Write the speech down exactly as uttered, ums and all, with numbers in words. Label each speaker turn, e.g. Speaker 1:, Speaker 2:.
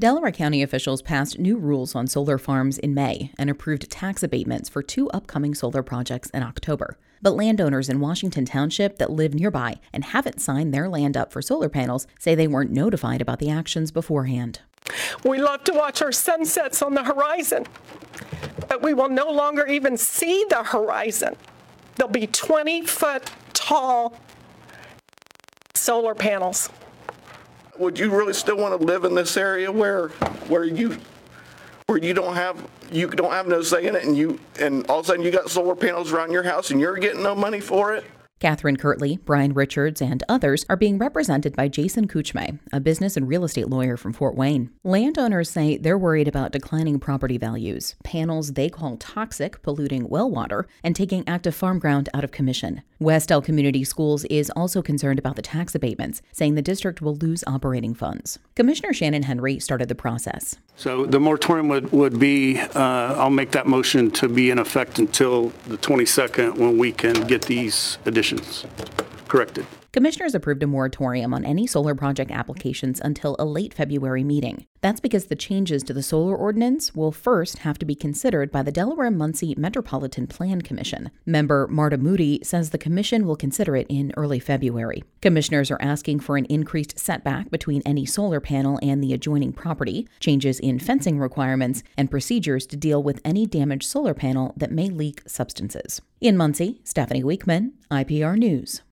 Speaker 1: Delaware County officials passed new rules on solar farms in May and approved tax abatements for two upcoming solar projects in October. But landowners in Washington Township that live nearby and haven't signed their land up for solar panels say they weren't notified about the actions beforehand.
Speaker 2: We love to watch our sunsets on the horizon, but we will no longer even see the horizon. There'll be twenty-foot tall solar panels.
Speaker 3: Would you really still want to live in this area where where you where you don't have you don't have no say in it, and you and all of a sudden you got solar panels around your house and you're getting no money for it?
Speaker 1: Catherine Kirtley, Brian Richards, and others are being represented by Jason Kuchme, a business and real estate lawyer from Fort Wayne. Landowners say they're worried about declining property values, panels they call toxic, polluting well water, and taking active farm ground out of commission. West Elk Community Schools is also concerned about the tax abatements, saying the district will lose operating funds. Commissioner Shannon Henry started the process.
Speaker 4: So the moratorium would, would be, uh, I'll make that motion to be in effect until the twenty-second, when we can get these additions corrected.
Speaker 1: Commissioners approved a moratorium on any solar project applications until a late February meeting. That's because the changes to the solar ordinance will first have to be considered by the Delaware-Muncie Metropolitan Plan Commission. Member Marta Moody says the commission will consider it in early February. Commissioners are asking for an increased setback between any solar panel and the adjoining property, changes in fencing requirements, and procedures to deal with any damaged solar panel that may leak substances. In Muncie, Stephanie Weekman, I P R News.